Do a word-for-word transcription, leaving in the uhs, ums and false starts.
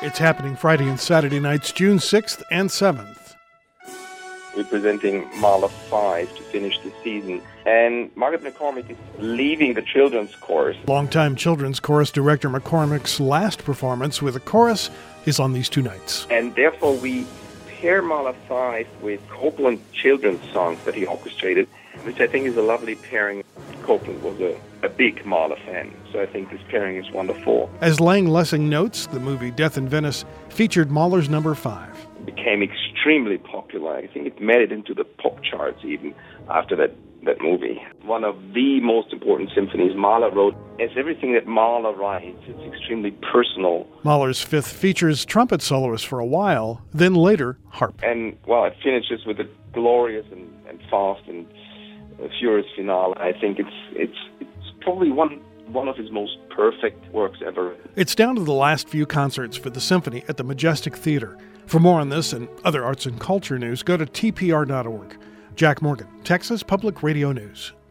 It's happening Friday and Saturday nights, June sixth and seventh. We're presenting Mahler five to finish the season. And Margaret McCormick is leaving the children's chorus. Longtime children's chorus director McCormick's last performance with a chorus is on these two nights. And therefore we pair Mahler five with Copland children's songs that he orchestrated, which I think is a lovely pairing. Copland was a, a big Mahler fan, so I think this pairing is wonderful. As Lang Lessing notes, the movie Death in Venice featured Mahler's number five. It became extremely popular. I think it made it into the pop charts even after that, that movie. One of the most important symphonies Mahler wrote. As everything that Mahler writes, it's extremely personal. Mahler's fifth features trumpet soloists for a while, then later harp. And, well, it finishes with a glorious and, and fast and uh, furious finale. I think it's it's it's probably one one of his most perfect works ever. It's down to the last few concerts for the symphony at the Majestic Theater. For more on this and other arts and culture news, go to T P R dot org. Jack Morgan, Texas Public Radio News.